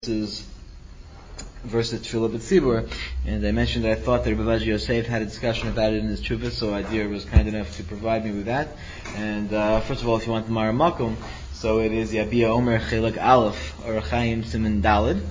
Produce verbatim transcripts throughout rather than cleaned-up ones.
versus versus Tefillah B'Tzibur, and I mentioned that I thought that Rabbi Yosef had a discussion about it in his Chuvah, so Adir was kind enough to provide me with that. And uh, first of all, if you want the Mara Makom, so it is Yabia Omer Chelak Aleph or Chaim Siman Dalid,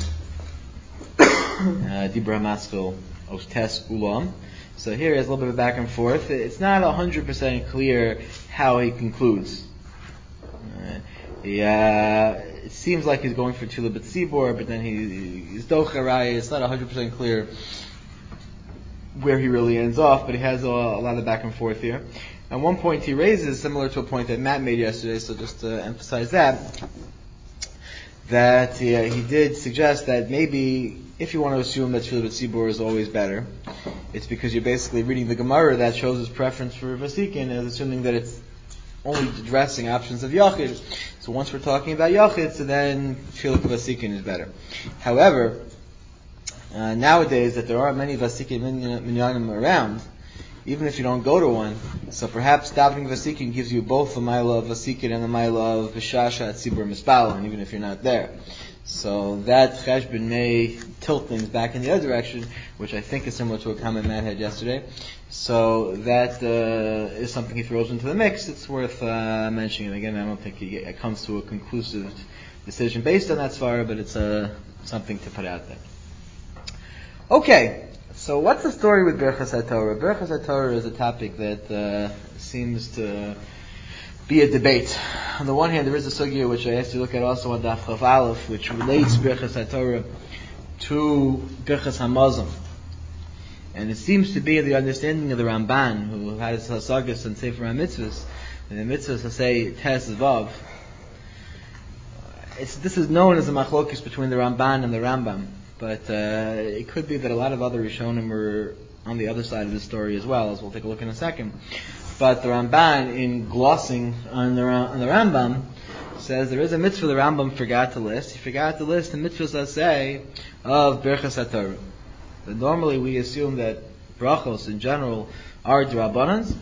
Dibra Maskil Ostes Ulam. So here is a little bit of back and forth. It's not one hundred percent clear how he concludes. Uh, he, uh, it seems like he's going for Tefillah B'Tzibur, but then he, he's Docharaya. It's not one hundred percent clear where he really ends off, but he has a, a lot of back and forth here. And one point he raises, similar to a point that Matt made yesterday, so just to emphasize that, that uh, he did suggest that maybe if you want to assume that Tefillah B'Tzibur is always better, it's because you're basically reading the Gemara that shows his preference for Vasikin as assuming that it's only addressing options of Yachid. So once we're talking about Yachid, so then Tefillah Vasikin is better. However, uh, nowadays that there are many Vasikin minyanim around, even if you don't go to one, so perhaps davening Vasikin gives you both the Maila of Vasikin and the Maila of Vishasha at Tzibur Mispal, and even if you're not there. So that Cheshbon may tilt things back in the other direction, which I think is similar to a comment Matt had yesterday. So that uh, is something he throws into the mix. It's worth uh, mentioning. Again, I don't think he it comes to a conclusive decision based on that svara, but it's uh, something to put out there. Okay, so what's the story with Berachas HaTorah? Berachas HaTorah is a topic that uh, seems to be a debate. On the one hand, there is a sugya which I asked you to look at also on Daf Chav Aleph, which relates Berachas HaTorah to Berachas HaMazon. And it seems to be the understanding of the Ramban, who had his hasagas and Sefer HaMitzvahs, and the mitzvahs say Tes Vav. It's, this is known as a machlokis between the Ramban and the Rambam, but uh, it could be that a lot of other Rishonim were on the other side of the story as well, as we'll take a look in a second. But the Ramban, in glossing on the, on the Rambam, says there is a mitzvah the Rambam forgot to list. He forgot to list the mitzvahs that say of Berachas HaTorah. But normally we assume that brachos in general are d'Rabbanans,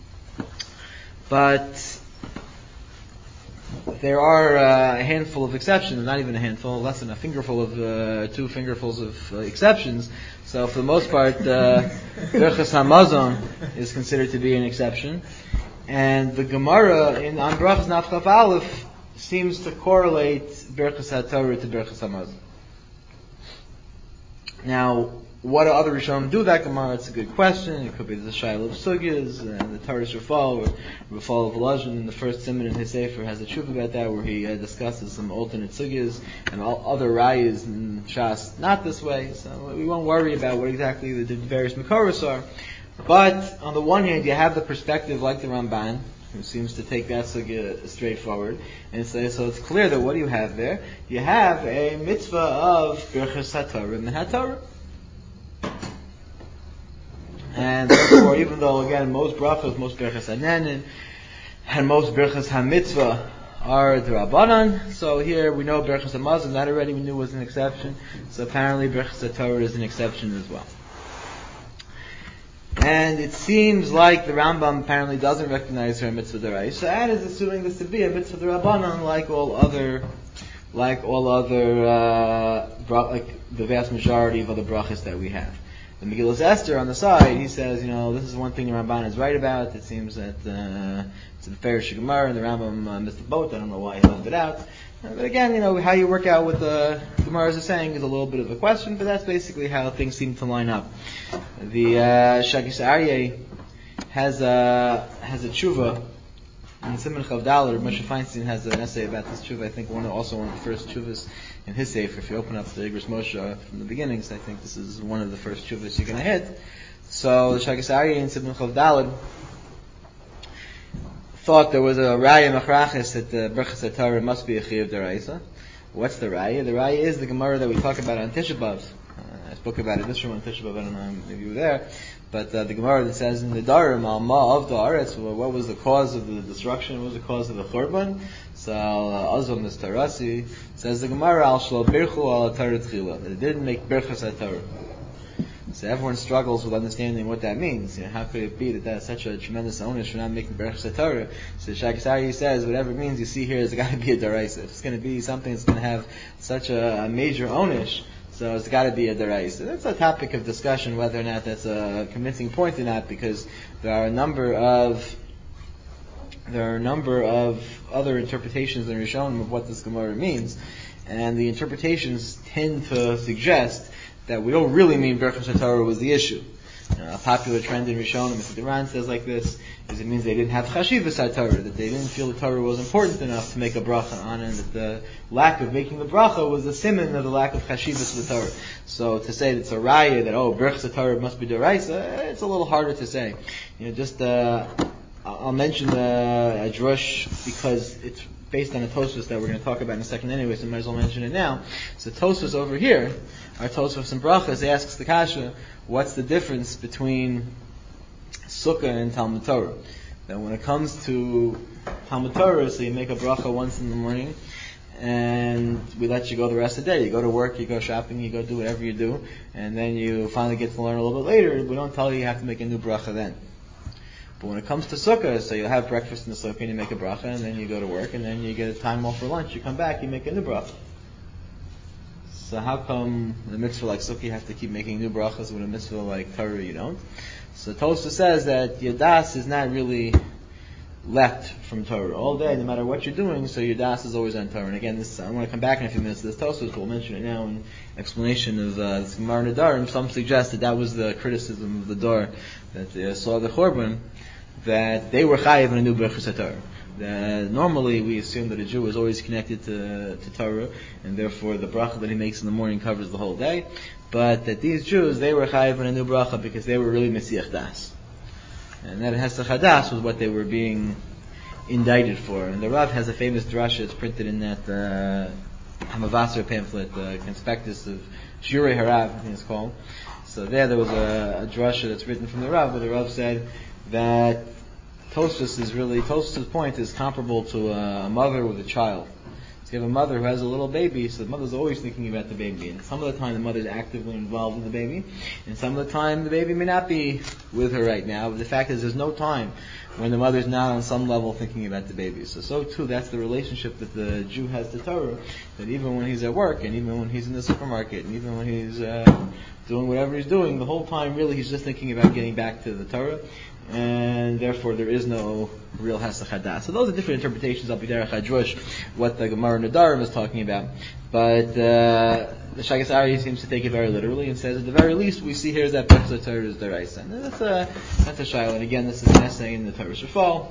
but there are uh, a handful of exceptions, not even a handful, less than a fingerful of, uh, two fingerfuls of uh, exceptions. So for the most part, uh, Berachas HaMazon is considered to be an exception. And the Gemara in on Brachas Naf Chaf Aleph seems to correlate Berachas HaTorah to Berachas HaMazon. Now, what do other Rishonim do that Gemara? It's a good question. It could be the Shaila of Sugyas, and the Taurus Rafal, or Rafal of Volozhin in the first Siman in his Sefer has a truth about that, where he uh, discusses some alternate Sugyas and all other Rayas in Shas not this way. So we won't worry about what exactly the, the various Makoros are. But on the one hand, you have the perspective like the Ramban, who seems to take that Sugya straightforward, and say, so it's clear that what do you have there? You have a mitzvah of Berachas HaTorah and HaTorah. And therefore, even though again most brachos, most berachas hanenin, and most berachas hamitzvah are d'Rabbanan, so here we know berachas hamazon, that already we knew was an exception. So apparently berachas HaTorah is an exception as well. And it seems like the Rambam apparently doesn't recognize her mitzvah d'Oraisa, and is assuming this to be a mitzvah d'Rabbanan, like all other, like all other, uh, bra- like the vast majority of other brachas that we have. The Megillas Esther on the side, he says, you know, this is one thing the Ramban is right about. It seems that uh, it's the Perish Gemara and the Rambam uh, missed the boat. I don't know why he left it out. Uh, but again, you know, how you work out what the Gemara is saying is a little bit of a question, but that's basically how things seem to line up. The uh, Shagis Aryeh has a has a tshuva in Siman Chav Daled. Moshe Feinstein has an essay about this tshuva. I think one also one of the first tshuvas in his sefer. If you open up the Igros Moshe from the beginnings, I think this is one of the first tshuvas you're going to hit. So the Shagis Aryeh in Siman Chav Daled thought there was a raya machrachis that the Berachas HaTorah must be a chiyuv d'Oraisa. What's the raya? The raya is the Gemara that we talk about on Tisha B'Av. Uh, I spoke about it this room on Tisha B'Av. I don't know if you were there. But uh, the Gemara that says in the Darim, Al Ma of the Aretz, what was the cause of the destruction? What was the cause of the Churban? So, Azam this Tarasi says the Gemara, Al Shlo Birchu Al HaTorah Tchila, that it didn't make Berachas HaTorah. So So everyone struggles with understanding what that means. You know, how could it be that that's such a tremendous onus for not making Berachos Torah? So Shaagas Aryeh says, whatever it means you see here has got to be a deraisa. If it's going to be something that's going to have such a, a major onus, so it's got to be a deraisa. That's a topic of discussion whether or not that's a convincing point or not, because there are a number of there are a number of other interpretations in Rishonim of what this Gemara means, and the interpretations tend to suggest that we don't really mean Berachos Torah was the issue. Uh, a popular trend in Rishonim, Mister Duran says like this, is it means they didn't have Chashivas Torah, that they didn't feel the Torah was important enough to make a bracha on it, and that the lack of making the bracha was a siman of the lack of Chashivas of the Torah. So to say that it's a raya, that, oh, Berachos Torah must be deraisa, it's a little harder to say. You know, just, uh, I'll mention the, a drush because it's based on a Tosfos that we're going to talk about in a second anyway, so I might as well mention it now. So Tosfos over here, our Tosfos and Brachas, asks the Kasha, what's the difference between Sukkah and Talmud Torah? That when it comes to Talmud Torah, so you make a bracha once in the morning, and we let you go the rest of the day. You go to work, you go shopping, you go do whatever you do, and then you finally get to learn a little bit later. We don't tell you you have to make a new bracha then. But when it comes to Sukkah, so you have breakfast in the Sukkah and you make a bracha, and then you go to work, and then you get a time off for lunch, you come back, you make a new bracha. So how come the mitzvah like Sukkah you have to keep making new brachas when a mitzvah like Torah you don't? So Tosfos says that your das is not really left from Torah all day, no matter what you're doing, so your das is always on Torah. And again, this I want to come back in a few minutes to this Tosfos, but we'll mention it now in explanation of uh, this Gemara Nedarim. Some suggest that that was the criticism of the Dor that they saw the Chorban, that they were chayiv in a new Berachos Torah. That normally we assume that a Jew is always connected to, to Torah, and therefore the bracha that he makes in the morning covers the whole day. But that these Jews, they were chayiv in a new bracha because they were really Mesiach Das. And that Hesach Hadas was what they were being indicted for. And the Rav has a famous drasha, it's printed in that uh, Hamavasar pamphlet, the uh, conspectus of Shurei Harav, I think it's called. So there, there was a, a drasha that's written from the Rav, where the Rav said that Tosfos is really, Tosfos' point is comparable to a, a mother with a child. So you have a mother who has a little baby, so the mother's always thinking about the baby. And some of the time the mother's actively involved in the baby, and some of the time the baby may not be with her right now, but the fact is there's no time when the mother's not on some level thinking about the baby. So, so too, that's the relationship that the Jew has to Torah, that even when he's at work, and even when he's in the supermarket, and even when he's uh, doing whatever he's doing, the whole time really he's just thinking about getting back to the Torah, and therefore there is no real Hesach Hadas. So those are different interpretations of B'derech HaDrush, what the Gemara Nedarim is talking about. But uh, the Shaagas Aryeh seems to take it very literally and says at the very least we see here is that Berachos Torah is deraisa. And that's a that's a shaila. And again, this is an essay in the Torah Shafal.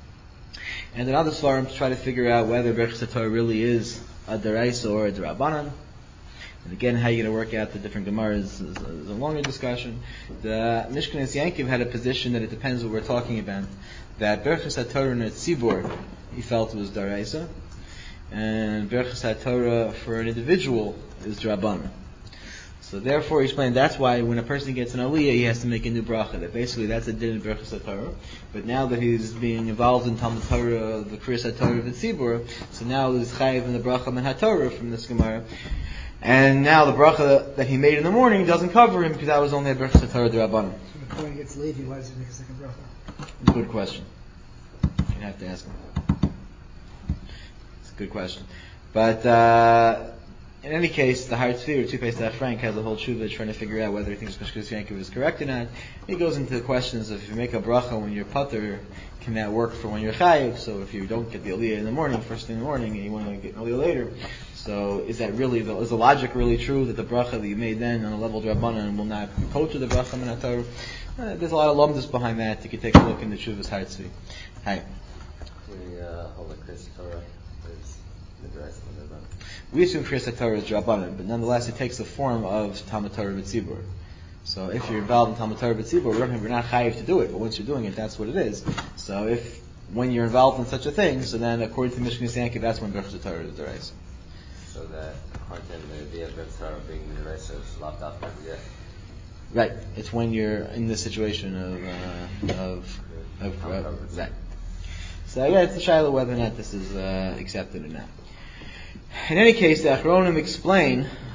And then other svarim to try to figure out whether Berachos Torah really is a deraisa or a derabanan. And again, how you're going to work out the different Gemaras is, is a longer discussion. The Mishkanis Yankiv had a position that it depends what we're talking about. That Berachos Torah in a tzibur, he felt was daraisa, and Berachos Torah for an individual is drabanan. So therefore, he explained that's why when a person gets an aliyah, he has to make a new bracha. That basically that's a din of Berachos Torah. But now that he's being involved in Talmud Torah, the Kriyas Torah of the tzibur, so now he's chayiv in the bracha min haTorah from this Gemara. And now the bracha that he made in the morning doesn't cover him because that was only a Berachos Torah d'Rabbanan. So when Kohen gets Levi, why does he make a second bracha? Good question. You have to ask him. It's a good question. But uh, in any case, the Har Tzvi, or Tzvi Frank, has a whole tshuva trying to figure out whether he thinks Mishkanis Yankiv is correct or not. He goes into the questions of if you make a bracha when you're pater, can that work for when you're chayiv? So if you don't get the aliyah in the morning, first thing in the morning, and you want to get an aliyah later, so is that really, the, is the logic really true that the bracha that you made then on a level d'Rabbanan will not coach to the bracha min haTorah? Uh, there's a lot of lumdus behind that. You can take a look in the Shuvas Har Tzvi. Hi. We uh, hold that Kriyas Torah is the deraisa min Rabbanan. We assume Kriyas Torah is d'Rabbanan, but nonetheless it takes the form of Talmud Torah b'tzibur. So if you're involved in Talmud Torah b'tzibur, we're not chayiv to do it, but once you're doing it, that's what it is. So if, when you're involved in such a thing, so then according to Mishkanis Yankiv, that's when Berachos Torah is deraisa. So that according to the idea of Berachos Torah being the deraisa is locked up every day. Right. It's when you're in the situation of uh, of of uh, right. So yeah, it's a shaila whether or not this is uh, accepted or not. In any case, the Achronim explain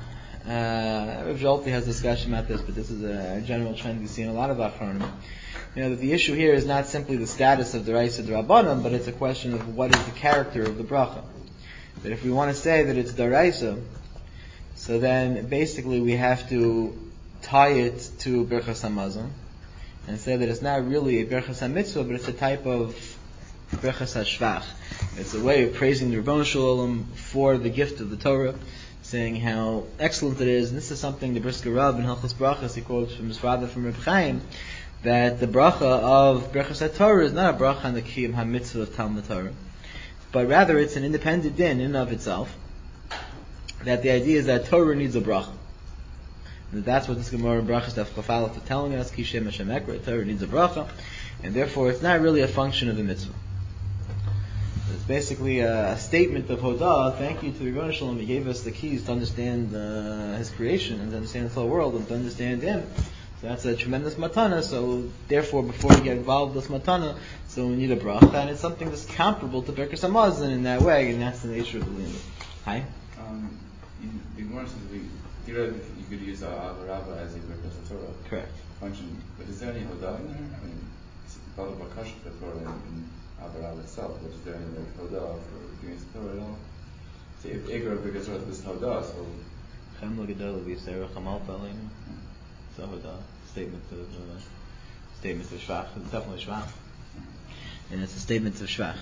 Uh, Rav Zolti has discussion about this, but this is a general trend we see in a lot of Achronim. You know, that the issue here is not simply the status of Deraisa D'Rabbanan, but it's a question of what is the character of the bracha. That if we want to say that it's Deraisa, so then basically we have to tie it to Birchas HaMazon and say that it's not really a Birchas HaMitzvah, but it's a type of Birchas HaShvach. It's a way of praising the Rebbeinu Shalom for the gift of the Torah, saying how excellent it is. And this is something the Brisker Rav in Hilchos Brachas, he quotes from his father, from Reb Chaim, that the bracha of Birchas HaTorah is not a bracha on the Kiyum HaMitzvah of Talmud Torah, but rather it's an independent din in and of itself, that the idea is that Torah needs a bracha. And that's what this Gemara in Brachas Daf Chafalot is telling us, Ki Shem Hashem Ekra, Torah needs a bracha, and therefore it's not really a function of the mitzvah. It's basically a, a statement of Hodah, thank you to the Rebbeinu Shalom, he gave us the keys to understand uh, his creation, and to understand the whole world, and to understand him. So that's a tremendous matana, so therefore before we get involved with this matana, so we need a bracha, and it's something that's comparable to Birkas HaMazon in that way, and that's the nature of the limit. Hi? Um, the Gemara says we, you could use Avarava as a Birkas HaTorah Correct. function, but is there any Hodah in there? I mean, it's called a Bakash for Torah in Avarava itself, but is there any like Hodah for doing Torah at all? See, if Iker Birkas HaTorah is Hodah, so... Chem L'Gedol V'Yisera Chamalta Aleinu. It's a Hodah, statement of, uh, statement of Shvach. It's definitely Shvach. And it's a statement of Shvach.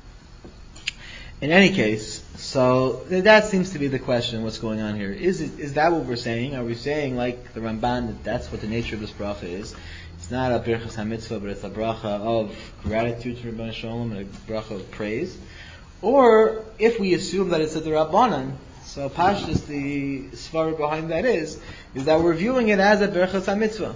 In any case, so that seems to be the question, what's going on here. Is it, is that what we're saying? Are we saying, like the Ramban, that that's what the nature of this bracha is? It's not a Birchas HaMitzvah, but it's a bracha of gratitude to Rebbeinu Shalom and a bracha of praise? Or, if we assume that it's a D'Rabbanan, so Pashtus, the svara behind that is, is that we're viewing it as a Birchas HaMitzvah.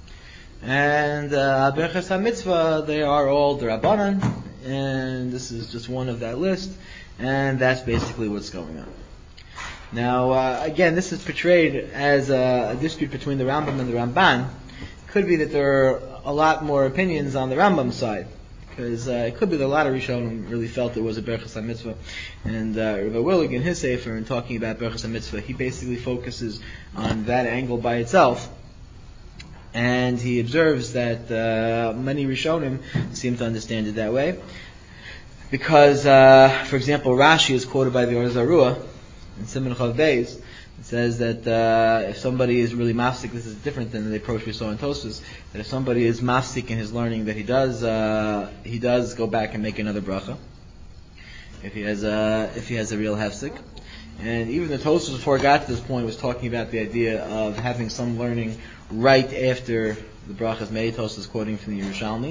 And uh, Birchas HaMitzvah, they are all D'Rabbanan, and this is just one of that list, and that's basically what's going on. Now, uh, again, this is portrayed as a, a dispute between the Rambam and the Ramban. It could be that there are a lot more opinions on the Rambam side, because uh, it could be that a lot of Rishonim really felt it was a Birchas HaMitzvah, and uh, Rebbe Willig in his Sefer, in talking about Birchas HaMitzvah, he basically focuses on that angle by itself. And he observes that uh, many Rishonim seem to understand it that way. Because, uh, for example, Rashi is quoted by the Or Zarua in Siman Chav Beis. It says that uh, if somebody is really mafsik, this is different than the approach we saw in Tosfos, that if somebody is mafsik in his learning, that he does uh, he does go back and make another bracha. If he has a, if he has a real hefsik. And even the Tosfos, before it got to this point, was talking about the idea of having some learning right after the bracha is made. Tosfos is quoting from the Yerushalmi.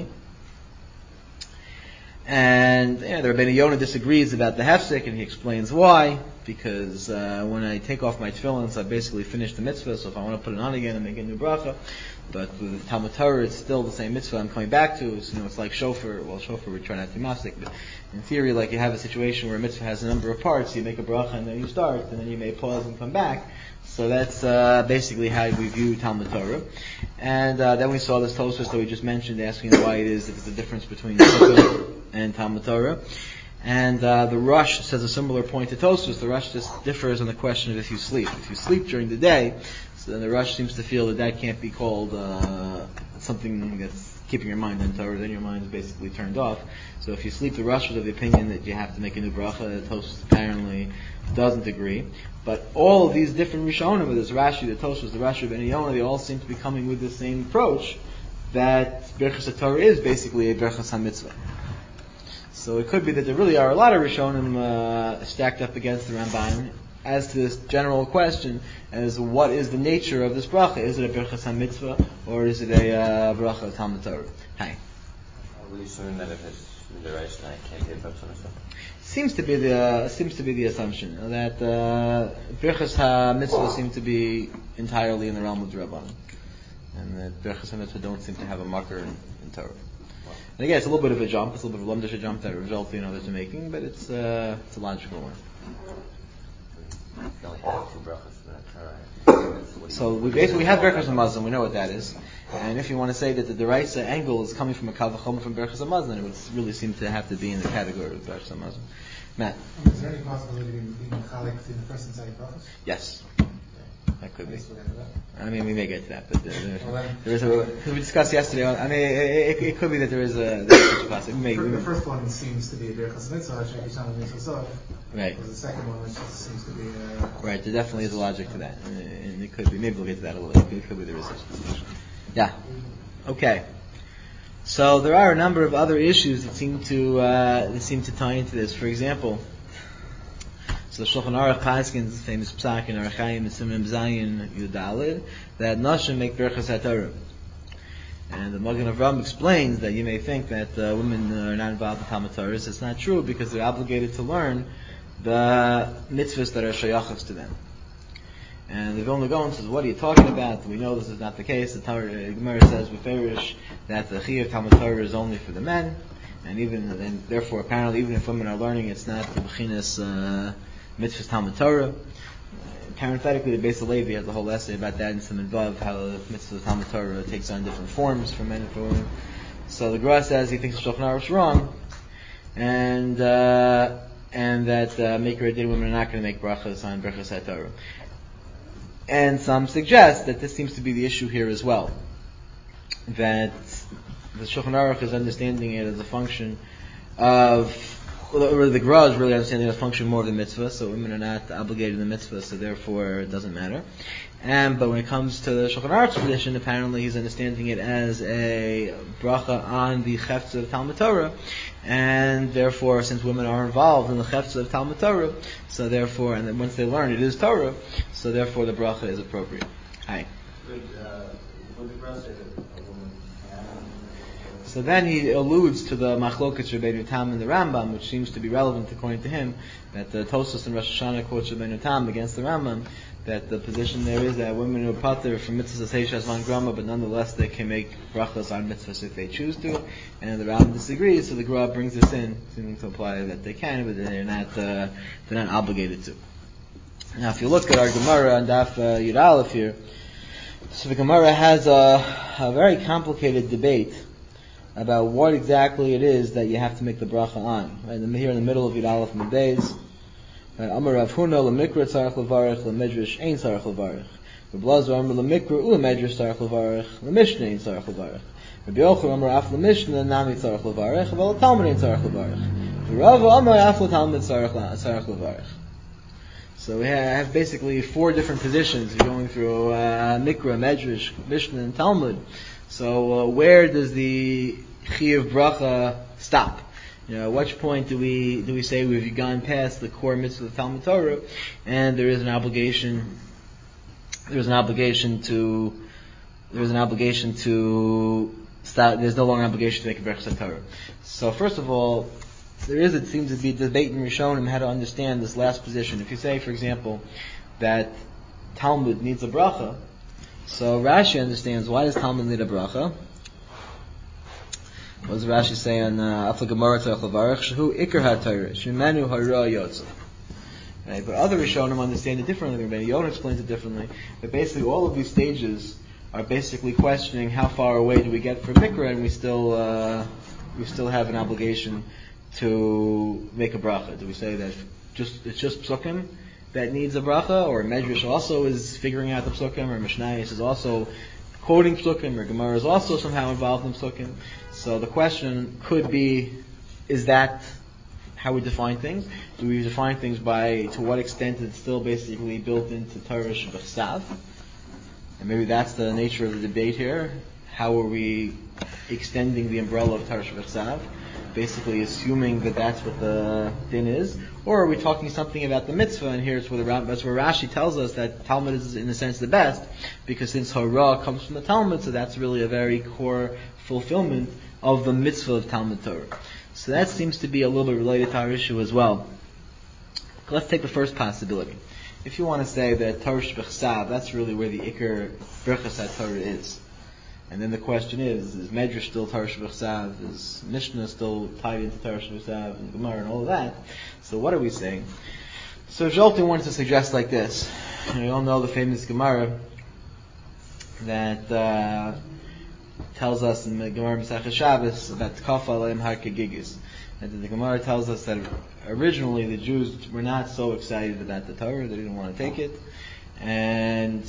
And yeah, the Rabbeinu Yonah disagrees about the hefsek, and he explains why. Because uh, when I take off my tefillin, so I basically finish the mitzvah. So if I want to put it on again and make a new bracha, but with the Talmud Torah, it's still the same mitzvah I'm coming back to. So, you know, it's like shofar. Well, shofar we try not to be mafsik, but in theory, like you have a situation where a mitzvah has a number of parts, you make a bracha and then you start, and then you may pause and come back. So that's uh, basically how we view Talmud Torah. And uh, then we saw this Tosfos that we just mentioned, asking why it is that there's a difference between Sukkah and Talmud Torah. And uh, the Rush says a similar point to Tosfos. The Rush just differs on the question of if you sleep. If you sleep during the day, so then the Rush seems to feel that that can't be called uh, something that's keeping your mind on Torah. Then your mind is basically turned off. So if you sleep, the Rush is of the opinion that you have to make a new bracha. Tosfos apparently doesn't agree. But all of these different Rishonim, this Rashi, the Tosfos, the Rashi of Rabbeinu Yonah, they all seem to be coming with the same approach, that Birchas HaTorah is basically a Birchas HaMitzvah. So it could be that there really are a lot of Rishonim uh, stacked up against the Ramban as to this general question as what is the nature of this bracha. Is it a Birchas HaMitzvah or is it a uh, bracha of Talmud Torah? Hi. Are we assuming that if it's the Reish, then I can't be a Birchas HaMitzvah? Seems to be the uh, seems to be the assumption that uh, Birchas HaMitzvah seem to be entirely in the realm of the Rabbanan, and that Birchas HaMitzvah don't seem to have a marker in, in Torah. And again, it's a little bit of a jump. It's a little bit of a lumdish jump that Rav and others are making, but it's uh, it's a logical one. So we basically we have Birchas HaMazon. We know what that is. And if you want to say that the Deraisa angle is coming from a Kal V'chomer from Birchas HaMazon, then it would really seem to have to be in the category of Birchas HaMazon. Matt? Is there any possibility of being Chalik in the first and second brachas? Yes. That could be. Yes, we'll get to that. I mean, we may get to that, but uh, Well, then- there is a. We discussed yesterday. I mean, it, it, it could be that there is a. There's such a possibility. We may, The we fir- may, the first one seems to be a Birchas Mitzvah, Sheki Shana Mitzvah. right. The second one, which seems to be uh, Right, there definitely is a logic to that, and it could be. Maybe we'll get to that a little bit. It could be there is such a position. Yeah. Okay. So there are a number of other issues that seem to uh, that seem to tie into this. For example, so the Shulchan Aruch Paskin's famous psak in Orach Chaim Simim Zayin Yudalid that Nashim make Berachas HaTorah. And the Magen Avraham explains that you may think that uh, women are not involved in Talmud Torah. It's not true because they're obligated to learn the mitzvahs that are shayachos to them. And the Vilna Gaon says, what are you talking about? We know this is not the case. The Torah, uh, Gemara says, Beferish, that the Chiyuv Talmud Torah is only for the men. And even, and therefore apparently even if women are learning, it's not the Bechinas uh, mitzvahs Talmud Torah. Parenthetically, the Beis Halevi has a whole essay about that in Siman Vav, how the mitzvah Talmud Torah takes on different forms for men and for women. So the Gra says he thinks the Shulchan Aruch is wrong, and uh, and that uh, Maker Adin women are not going to make brachas on Berachas HaTorah. And some suggest that this seems to be the issue here as well, that the Shulchan Aruch is understanding it as a function of. Or the Gra is really understanding it as a function more of the mitzvah, so women are not obligated in the mitzvah, so therefore it doesn't matter. And but when it comes to the Shulchan Aruch's tradition, apparently he's understanding it as a bracha on the chefts of Talmud Torah, and therefore, since women are involved in the chefts of Talmud Torah, so therefore, and then once they learn it is Torah, so therefore the bracha is appropriate. Hi. Would, uh, would the Gra say that a woman can? So then he alludes to the Machlokas Rabbeinu Tam and the Rambam, which seems to be relevant according to him, that the Tosfos and Rosh Hashanah quotes Rabbeinu Tam against the Rambam, that the position there is that women are pater from mitzvahs Heishas Van Grama, but nonetheless they can make brachas on mitzvahs if they choose to, and the Rambam disagrees, so the Gra brings this in, seeming to imply that they can, but they're not, uh, they're not obligated to. Now if you look at our Gemara on Daf uh, Yud Aleph here, so the Gemara has a, a very complicated debate about what exactly it is that you have to make the bracha on. Right, here in the middle of Yud Aleph Medbeis, Amar Rav Huna lemikra tzarich levarich lemedrash ein tzarich levarich. Rabbi Elazar Amar lemikra ulemedrash tzarich levarich lemishnah ein tzarich levarich. Rabbi Yochanan Amar af lemishnah nami tzarich levarich vel talmud ein tzarich levarich. Rav Amar af letalmud tzarich levarich. So we have basically four different positions going through uh, Mikra, Medrash, Mishnah, and Talmud. So uh, where does the Chiyuv Bracha stop? You know, at which point do we do we say we've gone past the core mitzvah of Talmud Torah, and there is an obligation? There is an obligation to there is an obligation to stop. There's no longer an obligation to make a Berachas Torah. So first of all, there is, it seems to be, debate in Rishonim how to understand this last position. If you say, for example, that Talmud needs a bracha, so Rashi understands, why does Talmud need a bracha? What does Rashi say on Afla Gemara Tzarech Levarich? Shehu Iker HaTorah, Shemenu Hara Yotza. Right, but other Rishonim understand it differently. Rabbi Yonah explains it differently. But basically, all of these stages are basically questioning how far away do we get from Mikra, and we still uh, we still have an obligation to make a bracha. Do we say that just it's just psukim that needs a bracha, or Medrash also is figuring out the psukim, or Mishnayos is also quoting psukim, or Gemara is also somehow involved in psukim? So the question could be, is that how we define things? Do we define things by to what extent it's still basically built into Torah Shebechsav? And maybe that's the nature of the debate here. How are we extending the umbrella of Torah Shebechsav? Basically assuming that that's what the din is, or are we talking something about the mitzvah? And here's where the that's where Rashi tells us that Talmud is in a sense the best, because since Hara comes from the Talmud, so that's really a very core fulfillment of the mitzvah of Talmud Torah. So that seems to be a little bit related to our issue as well. Let's take the first possibility. If you want to say that Torah Shebechsav, that's really where the Iker Berachas HaTorah is. And then the question is, is Medrash still Torah Shebechsav? Is Mishnah still tied into Torah Shebechsav and Gemara and all of that? So what are we saying? So Zoltan wanted to suggest like this. And we all know the famous Gemara that uh, tells us in the Gemara Masechah Shabbos about Tkafa Aleim Har Kegigis. And the Gemara tells us that originally the Jews were not so excited about the Torah, they didn't want to take it. And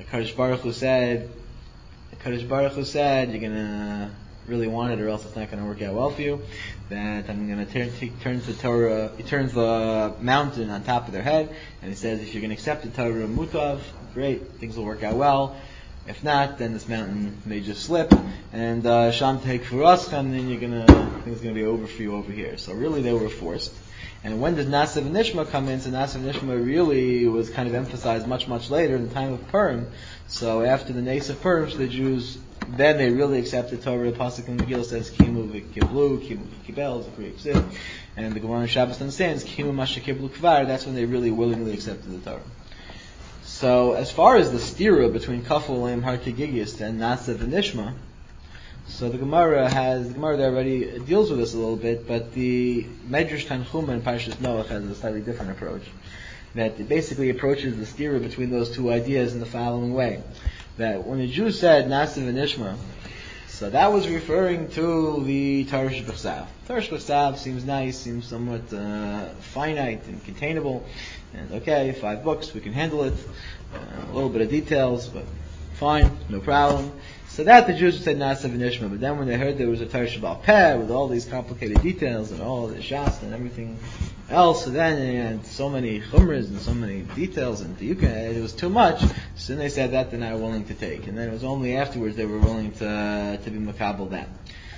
Kadosh Baruch Hu said, Kadosh Baruch Hu said, you're gonna really want it, or else it's not gonna work out well for you. That I'm gonna turn, he turns the Torah, he turns the mountain on top of their head, and he says, if you're gonna accept the Torah mutav, great, things will work out well. If not, then this mountain may just slip, and uh, Sham take for us, and then you're gonna, things are gonna be over for you over here. So really, they were forced. And when did Nasav and Nishma come in? So Nasav and Nishma really was kind of emphasized much, much later in the time of Purim. So after the Nes of Purim, so the Jews, then they really accepted Torah. The Pasuk in Megillah says, Kimu v'kiblu, Kimu v'kibel, Zikri Yipsid. And the Gemara in Shabbos understands, Kimu masha kiblu kvar, that's when they really willingly accepted the Torah. So as far as the stira between Kafel Olam Har Kegigis and Nasav and Nishma, so the Gemara has, the Gemara there already deals with this a little bit, but the Medrash Tanchuma and Parshas Noach has a slightly different approach. That it basically approaches the stira between those two ideas in the following way. That when the Jews said Nasav and Nishma, so that was referring to the Torah Shebechsav. Torah Shebechsav seems nice, seems somewhat uh, finite and containable, and okay, five books, we can handle it, uh, a little bit of details, but fine, no problem. So that the Jews said Nasav and Nishma, but then when they heard there was a Torah Shebal Peh with all these complicated details and all the Shas and everything else, so then they had so many chumras and so many details and you can, it was too much. So then they said that they're not willing to take, and then it was only afterwards they were willing to to be makabel that.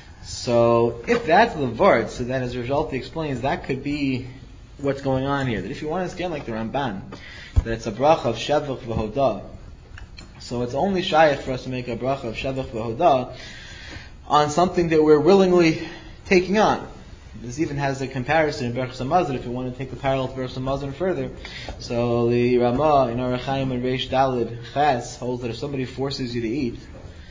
So if that's the vart, so then as a result he explains that could be what's going on here. That if you want to understand like the Ramban, that it's a bracha of Shevach v'Hodah. So it's only shayach for us to make a bracha of Shevach v'Hodah on something that we're willingly taking on. This even has a comparison in Berachos HaMazon, if you want to take the parallel to Berachos HaMazon further. So the Ramah in Orach Chaim and Reish Daled Ches holds that if somebody forces you to eat,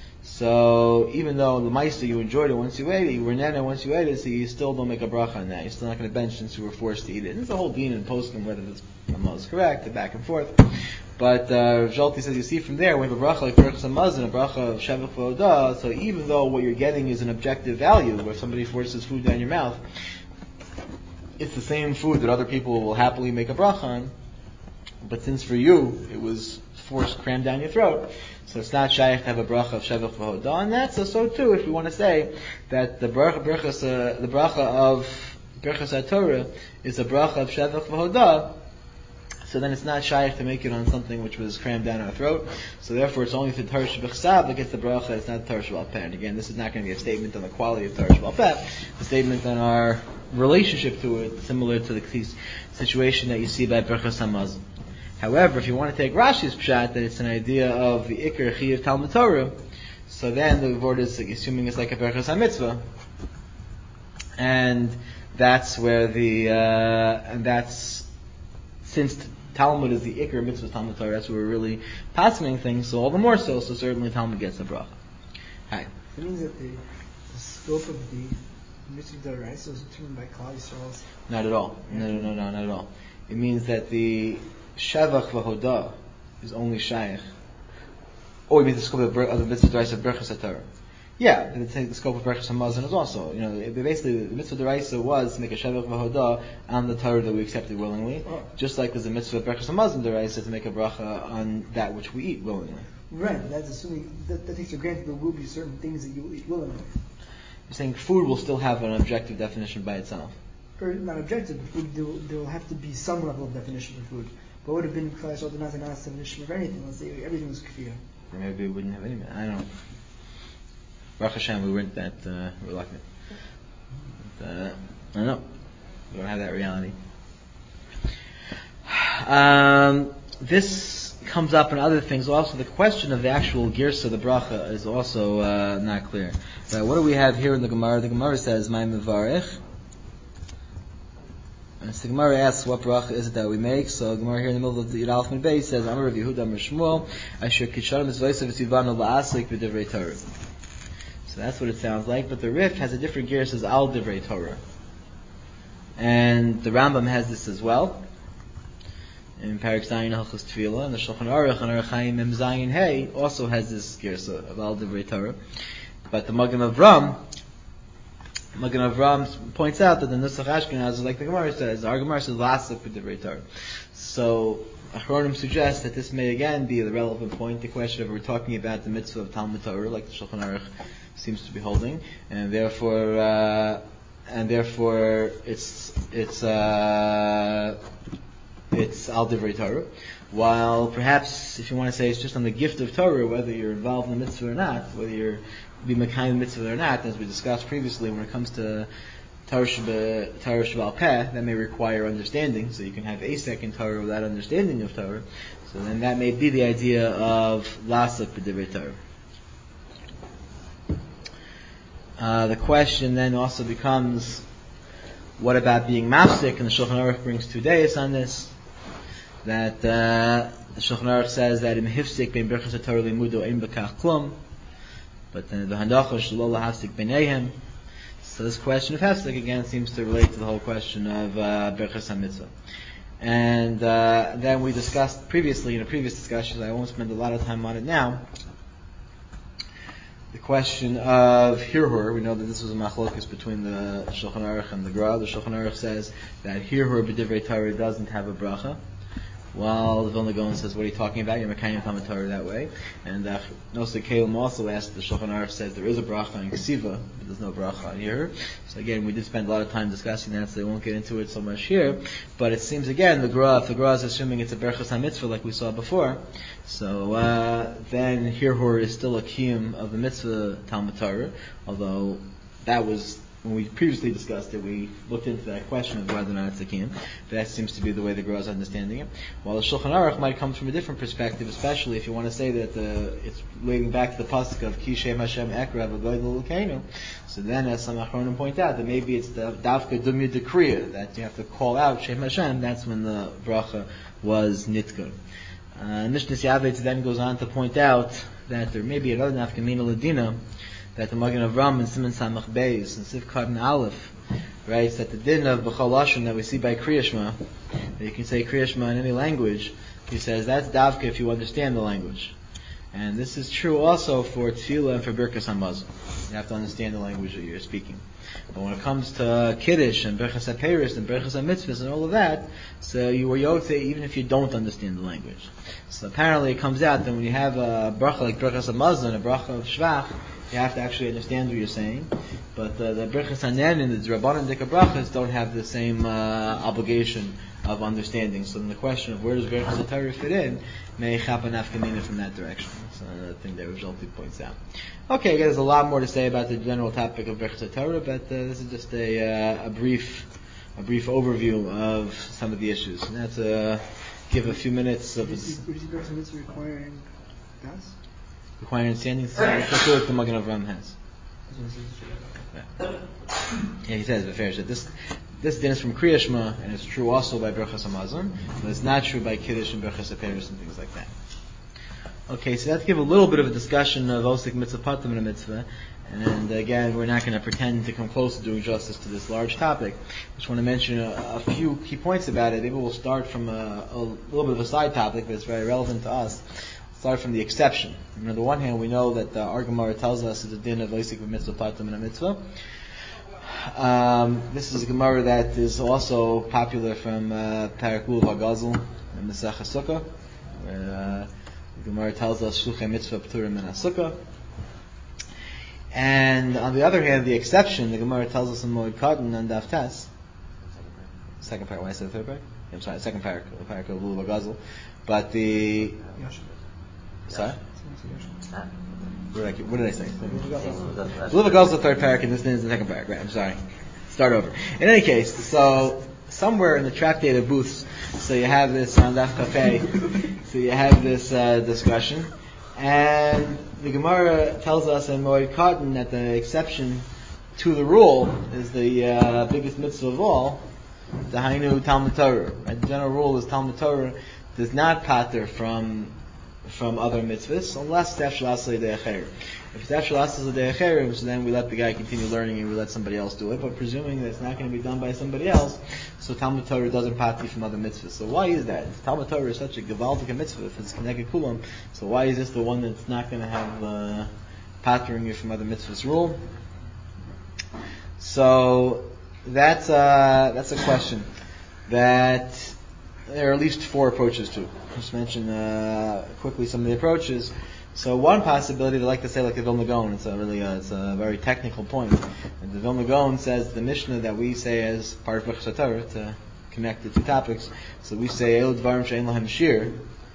so even though the Maisa you enjoyed it once you ate it, you were nana once you ate it, so you still don't make a bracha on that. You're still not going to bench since you were forced to eat it. And there's a whole deen in poskim whether this Ramah is correct, and back and forth. But uh, Jalti says, you see from there, we have a bracha like Berachos HaMazon, a bracha of Shevach v'Hodah, so even though what you're getting is an objective value, where somebody forces food down your mouth, it's the same food that other people will happily make a bracha on, but since for you, it was forced, crammed down your throat, so it's not shaykh to have a bracha of Shevach v'Hodah, and that's so, so too, if we want to say that the bracha, brachas, uh, the bracha of Berachos HaTorah is a bracha of Shevach v'Hodah, so then it's not shaykh to make it on something which was crammed down our throat. So therefore it's only the Torah Shebechsav that gets the bracha, it's not the Torah Shebal Peh. And again, this is not going to be a statement on the quality of Torah Shebal Peh, a statement on our relationship to it, similar to the situation that you see by Berachos HaMazon. However, if you want to take Rashi's pshat, that it's an idea of the Iker Chiyav Talmud Torah, so then the word is assuming it's like a Berachos HaMitzvah. And that's where the, uh, and that's, since Talmud is the Iker mitzvah Talmud Torah, that's where we're really passing things, so all the more so, so certainly Talmud gets a bracha. Hi. It means that the, the scope of the mitzvah d'oraisa was determined by Klal Yisrael's. Not at all. No, no, no, no, not at all. It means that the Shevach v'Hodah is only Shaykh. Oh, you mean the scope of the, of the mitzvah d'oraisa of Berachos HaTorah? Yeah, the, the scope of Berachos HaMazon is also, you know, it, basically the mitzvah d'oraisa was to make a Shevach v'Hodah on the Torah that we accepted willingly, oh. Just like there's a mitzvah of Berachos HaMazon d'oraisa to make a bracha on that which we eat willingly. Right, that's assuming, that, that takes for granted there will be certain things that you will eat willingly. You're saying food will still have an objective definition by itself. Or not objective, food, there, will, there will have to be some level of definition for food. But would have been Klal Yisrael did not have a definition of anything, let's say everything was kfiyah. Maybe we wouldn't have any, I don't know. Baruch Hashem, we weren't that uh, reluctant. But, uh, I don't know. We don't have that reality. Um, this comes up in other things also. The question of the actual girsa of the bracha is also uh, not clear. Right, what do we have here in the Gemara? The Gemara says, "My mevarich." And so the Gemara asks, what bracha is it that we make? So the Gemara here in the middle of the Yud Aleph Mid Beis says, "Amar Rav Yehuda Amar Shmuel, Asher Kisharim Mitzvaysav V'Tivanu La'asik B'Divrei Torah." So that's what it sounds like, but the Rif has a different gear, says Al Divrei Torah. And the Rambam has this as well. In Parak Zayin Halchos Tefillah, and the Shulchan Aruch and Orach Chaim Mem Zayin Hey also has this gear of Al Divrei Torah. But the Magen Avram, Magen Avram points out that the Nusach Ashkenaz is like the Gemara says. Our Gemara says Lasik B'Divrei Torah. So Achronim suggests that this may again be the relevant point, the question of we're talking about the mitzvah of Talmud Torah, like the Shulchan Aruch seems to be holding, and therefore, uh, and therefore, it's it's uh, it's al divrei Torah. While perhaps, if you want to say it's just on the gift of Torah, whether you're involved in the mitzvah or not, whether you're be mekayim mitzvah or not, as we discussed previously, when it comes to Torah Sheba'al Peh, that may require understanding, so you can have a second Torah without understanding of Torah. So then that may be the idea of Lasuk b'divrei Torah. Uh, the question then also becomes, what about being mafsik? And the Shulchan Aruch brings two days on this. That uh, the Shulchan Aruch says that im hifsik bein birchas haTorah limudo ein bekach klum, but the handacha shelo lahafsik beineihem. So this question of hefsek again seems to relate to the whole question of uh, birchas hamitzvah. And uh, then we discussed previously in a previous discussion, I won't spend a lot of time on it now, the question of hirhur. We know that this was a machlokus between the Shulchan Aruch and the Gra. The Shulchan Aruch says that hirhur b'divrei Torah doesn't have a bracha, while the Vilna Gaon says, what are you talking about? You're mekayim Talmud Torah that way. And uh, Nosei Kalim also asked, the Shulchan Aruch says there is a bracha in ksiva, but there's no bracha on hirhur. So again, we did spend a lot of time discussing that, so I won't get into it so much here. But it seems again, the Gra, if the Gra is assuming it's a berachas hamitzvah like we saw before, so uh, then hirhur is still a kiyum of the mitzvah Talmud Torah, although that was, when we previously discussed it, we looked into that question of whether or not it's a kiyum. That seems to be the way the Gra is understanding it. While the Shulchan Aruch might come from a different perspective, especially if you want to say that the, it's relating back to the pasuk of Ki Shem Hashem Ekra V'Goydel L'Keinu. So then, as some Achronim point out, that maybe it's the Davka Dumya Dekriya, that you have to call out Shem Hashem. That's when the bracha was nitkun. Uh, Mishnah Yavetz then goes on to point out that there may be another nafkamina ladina, that the Magen Avram and Siman Samach Beis and Siv Kardan Aleph writes that the din of B'chol Lashon that we see by Kriya Shema, that you can say Kriya Shema in any language, he says that's davka if you understand the language. And this is true also for Tefillah and for Birkas Hamazon. You have to understand the language that you're speaking. But when it comes to Kiddush and Birchas HaPeiros and Birchas HaMitzvahs and all of that, so you were yotze even if you don't understand the language. So apparently it comes out that when you have a bracha like Birchas HaMazon, a bracha of Shvach, you have to actually understand what you're saying. But uh, the Birchas Hanen and the Drabanan Dika brachas don't have the same uh, obligation of understanding. So then the question of where does Birchas HaTorah fit in may chapa nafkamina from that direction. So another thing that Rajalti points out. Okay, again, there's a lot more to say about the general topic of Birchas HaTorah, but uh, this is just a, uh, a brief a brief overview of some of the issues. And that's uh, give a few minutes of... Would you see Birchas HaMitzvah requiring das? Requiring understanding, so that's what the Magen Avram has. Yeah. Yeah, he says, Beferish, that this this din is from Kriya Shema, and it's true also by Birchas Hamazon, but it's not true by Kiddush and Birchas HaPeiros and things like that. Okay, so let's give a little bit of a discussion of Osik Mitzvah Patam and a Mitzvah, and again, we're not going to pretend to come close to doing justice to this large topic. I just want to mention a, a few key points about it. Maybe we'll start from a, a little bit of a side topic that's very relevant to us. Start from the exception. And on the one hand, we know that the Ar Gemara tells us it's a din of Osik Mitzvah Patam and a Mitzvah. Um, this is a Gemara that is also popular from uh, Parak Lulav HaGazul and Masech HaSukkah, where uh, the Gemara tells us Shluchei Mitzvah P'turim Min HaSukkah. And on the other hand, the exception, the Gemara tells us in Moed Katan and Daf Tes, second parak, when I said the third parak? I'm sorry, second parak, the parak of Lulav HaGazul. But the... Sorry? What did I, what did I say? Lulav HaGazul is the third parak, and this is the second parak. Right, I'm sorry. Start over. In any case, so somewhere in the tractate of Booths, so you have this on Daf Kafei, so you have this uh, discussion, and the Gemara tells us in Moed Katan that the exception to the rule is the uh, biggest mitzvah of all, the Hainu Talmud Torah. Right? The general rule is Talmud Torah does not pater from from other mitzvahs unless it's Efshel Asli De'acher. If it's Efshel Asli De'acher, so then we let the guy continue learning and we let somebody else do it. But presuming that it's not going to be done by somebody else, so Talmud Torah doesn't pater from other mitzvahs. So why is that? If Talmud Torah is such a gewaltige mitzvah, if it's Keneged Kulam, so why is this the one that's not going to have uh, patering you from other mitzvahs rule? So that's uh, that's a question that there are at least four approaches to it. Just mention uh, quickly some of the approaches. So one possibility, they like to say like the Vilna Gaon, it's a really a, it's a very technical point. And the Vilna Gaon says the Mishnah that we say as part of Birchas HaTorah, to connect the two topics. So we say El Dvarim She'ein Lahem Shir.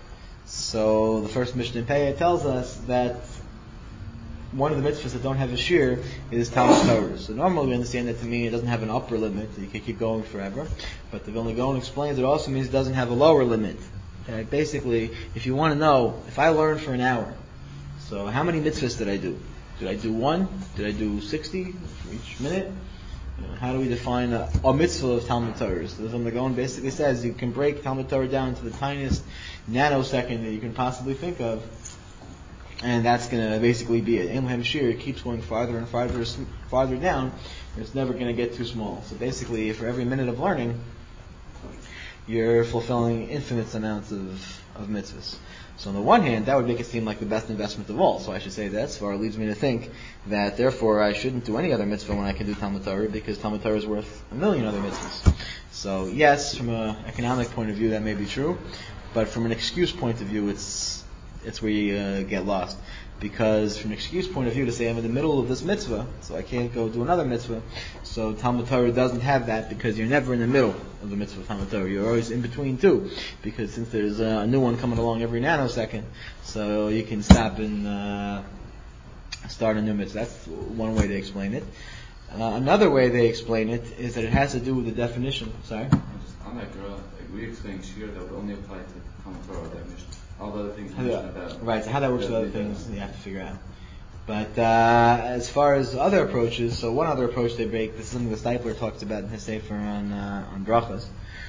So the first Mishnah in Peah tells us that one of the mitzvahs that don't have a shir is Talmud Torah. So normally we understand that to mean it doesn't have an upper limit, you can keep going forever. But the Vilna Gaon explains it also means it doesn't have a lower limit. Okay? Basically, if you want to know, if I learn for an hour, so how many mitzvahs did I do? Did I do one? Did I do sixty for each minute? You know, how do we define a, a mitzvah of Talmud Torah? So the Vilna Gaon basically says you can break Talmud Torah down to the tiniest nanosecond that you can possibly think of, and that's going to basically be it. Ein Lahem Shir, it keeps going farther and farther farther down, and it's never going to get too small. So basically, for every minute of learning, you're fulfilling infinite amounts of, of mitzvahs. So on the one hand, that would make it seem like the best investment of all. So I should say that Svar leads me to think that therefore I shouldn't do any other mitzvah when I can do Talmud Torah, because Talmud Torah is worth a million other mitzvahs. So yes, from an economic point of view, that may be true, but from an excuse point of view, it's it's where you uh, get lost. Because from an excuse point of view, to say I'm in the middle of this mitzvah, so I can't go do another mitzvah, so Talmud Torah doesn't have that, because you're never in the middle of the mitzvah of Talmud Torah. You're always in between two, because since there's a new one coming along every nanosecond, so you can stop and uh, start a new mitzvah. That's one way they explain it. Uh, another way they explain it is that it has to do with the definition. Sorry? On that girl, like we explained shir that would only apply to Talmud Torah definition. All the other things you mentioned about. Right, so how that works with other things, you have to figure out. But uh, as far as other approaches, so one other approach they break, this is something the Steipler talks about in his sefer on uh, on brachas,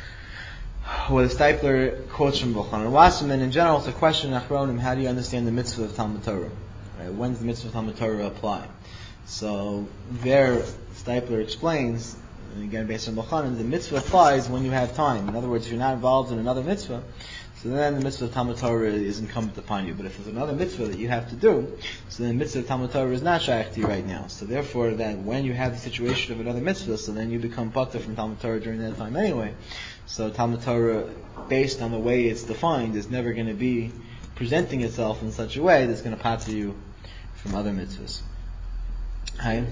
where the Steipler quotes from Bochan and Wasserman. In general, it's a question in Achronim: how do you understand the mitzvah of Talmud Torah? Right? When does the mitzvah of Talmud Torah apply? So there, Steipler explains, and again based on Bochan, the mitzvah applies when you have time. In other words, if you're not involved in another mitzvah, so then the mitzvah of Talmud Torah is incumbent upon you. But if there's another mitzvah that you have to do, so then the mitzvah of Talmud Torah is not shaykh to you right now. So therefore, that when you have the situation of another mitzvah, so then you become patur from Talmud Torah during that time anyway. So Talmud Torah, based on the way it's defined, is never going to be presenting itself in such a way that's going to patur you from other mitzvahs. Hi.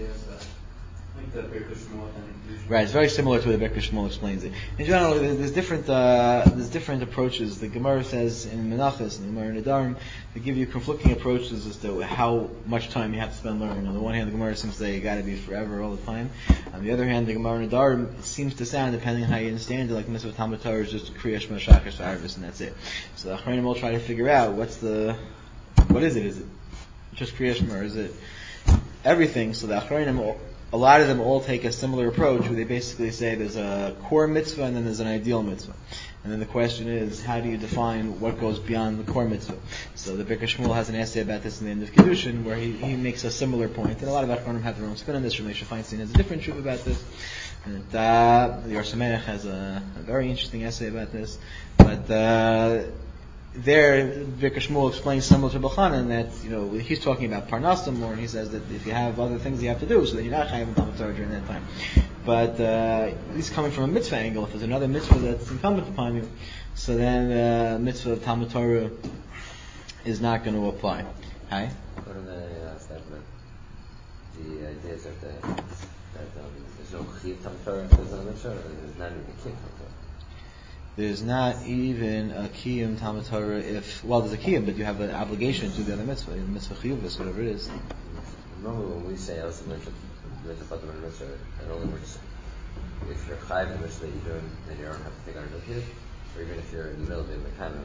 Right, it's very similar to the Birchas Shmuel explains it. In general, there's different uh, there's different approaches. The Gemara says in Menachos and the Gemara in Nedarim, they give you conflicting approaches as to how much time you have to spend learning. On the one hand, the Gemara seems to say you got to be forever all the time. On the other hand, the Gemara in Nedarim seems to sound, depending on how you understand it, like the mitzvah of Talmud Torah is just Kriya Shema Shachar Sh'Arvis, and that's it. So the Achronim will try to figure out what's the what is it? Is it just Kriya Shema, or is it everything? So the Achronim, a lot of them all take a similar approach where they basically say there's a core mitzvah and then there's an ideal mitzvah. And then the question is, how do you define what goes beyond the core mitzvah? So the Birchas Shmuel has an essay about this in the end of Kedushin, where he, he makes a similar point. And a lot of Achronim have their own spin on this. Ramesh Feinstein has a different truth about this. And uh, the Or Sameach has a, a very interesting essay about this. But uh, there, Birchas Shmuel explains similar to B'chanan that, you know, he's talking about Parnasim more, and he says that if you have other things you have to do, so then you're not chayav in Talmud Torah during that time. But uh, he's coming from a mitzvah angle. If there's another mitzvah that's incumbent upon you, so then the uh, mitzvah of Talmud Torah is not going to apply. Hi? What are the uh, statement? The idea is that, the, that um, there's no chiyuv Talmud Torah if there's another mitzvah, or there's not even a chiyuv Talmud Torah. There's not even a kiyum Talmud Torah if, well, there's a kiyum, but you have an obligation to the other mitzvah, the mitzvah chiyuvis, whatever it is. Normally when we say also mitzvah, mitzvah patur mitzvah, it only works if you're chayav in the mitzvah you're doing, then you don't have to take on a kiyuv, or even if you're in the middle of doing the kind of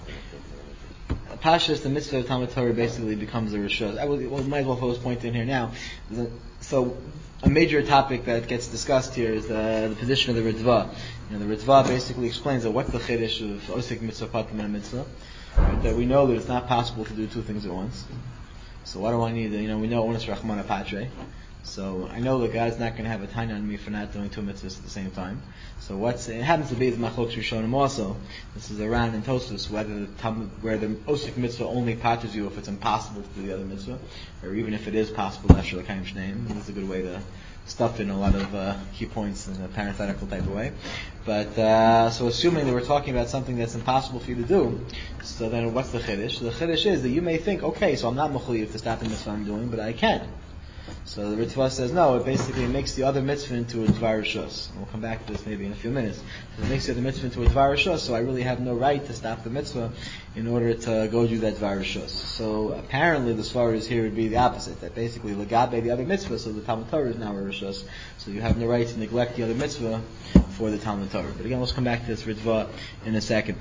mitzvah. Pashas, the mitzvah of Talmud Torah basically becomes a rishos. I will, well, might as well throw this point in here now. So, a major topic that gets discussed here is the, the position of the Ritva. You know, the Ritva basically explains that what's the chiddush of osik mitzvah patur mitzvah, right? That we know that it's not possible to do two things at once. So why do I need? You know, we know onis rachmana patre. So I know that God's not going to have a tanya on me for not doing two mitzvahs at the same time. So what's it happens to be the machlok rishonim also. This is Aran and Tosfos, whether the where the osik mitzvah only patches you if it's impossible to do the other mitzvah, or even if it is possible, that's the kind of name. This is a good way to stuff in a lot of uh, key points in a parenthetical type of way. But uh, so assuming that we're talking about something that's impossible for you to do, so then what's the chiddush? The chiddush is that you may think, okay, so I'm not mechuyev to stop the mitzvah I'm doing, but I can. So the Ritva says no, it basically makes the other mitzvah into a dvar rishus. We'll come back to this maybe in a few minutes. So it makes the other mitzvah into a dvar rishus, so I really have no right to stop the mitzvah in order to go do that dvar rishus. So apparently the svar is here would be the opposite, that basically legabe the other mitzvah, so the Talmud Torah is now a rishus, so you have no right to neglect the other mitzvah for the Talmud Torah. But again, let's come back to this Ritva in a second.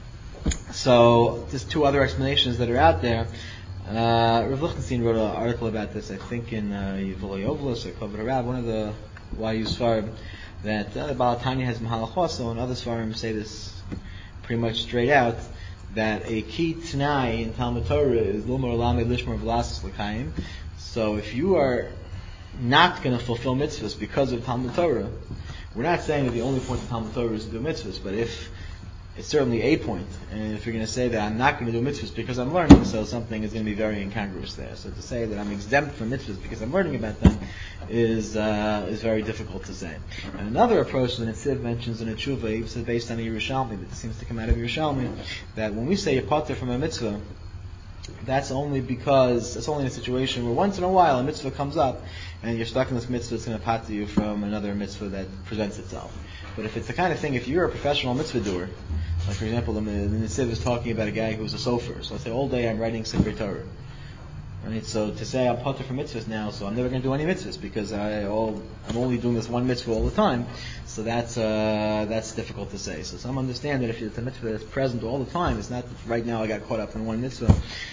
So there's two other explanations that are out there. Uh, Rav Lichtenstein wrote an article about this, I think in uh, Yevulei Ovlos or Kavod Harav, one of the Y U Svarim, that uh, the Baal Tanya has Mahalach also, and other Svarim say this pretty much straight out, that a key t'nai in Talmud Torah is Lomar Lamed Lishmar V'Lasas L'Chaim. So if you are not going to fulfill mitzvahs because of Talmud Torah, we're not saying that the only point of Talmud Torah is to do mitzvahs, but if it's certainly a point, and if you're going to say that I'm not going to do mitzvahs because I'm learning, so something is going to be very incongruous there. So to say that I'm exempt from mitzvahs because I'm learning about them is uh, is very difficult to say. And another approach that Netziv mentions in a tshuva, he says based on a Yerushalmi, that seems to come out of Yerushalmi, that when we say you're pater from a mitzvah, that's only because, it's only in a situation where once in a while a mitzvah comes up, and you're stuck in this mitzvah, it's going to pater you from another mitzvah that presents itself. But if it's the kind of thing, if you're a professional mitzvah doer, like for example, the, the Netziv is talking about a guy who's a sofer, so let's say all day I'm writing Sefer Torah. Right? So to say I'm pater from mitzvahs now, so I'm never going to do any mitzvahs because I all, I'm only doing this one mitzvah all the time, so that's uh, that's difficult to say. So some understand that if it's a mitzvah that's present all the time, it's not that right now I got caught up in one mitzvah,